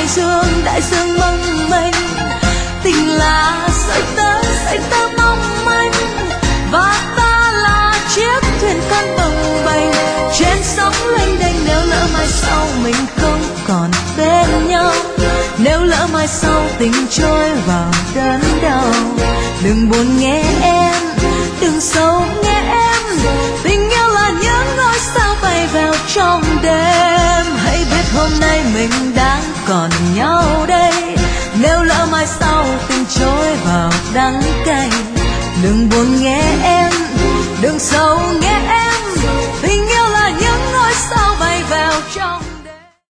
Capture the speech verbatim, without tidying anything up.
đại dương, đại dương mong manh. Tình là sợi tơ, sợi tơ mong manh, và ta là chiếc thuyền con bồng bềnh trên sóng lênh đênh. Nếu lỡ mai sau mình không còn bên nhau, nếu lỡ mai sau tình trôi vào đớn đau, đừng buồn nghe em, đừng sầu nghe em. Tình yêu là những ngôi sao bay vào trong đêm. Hãy biết hôm nay mình đang còn nhau đây, nếu lỡ mai sau tình trôi vào đắng cay, đừng buồn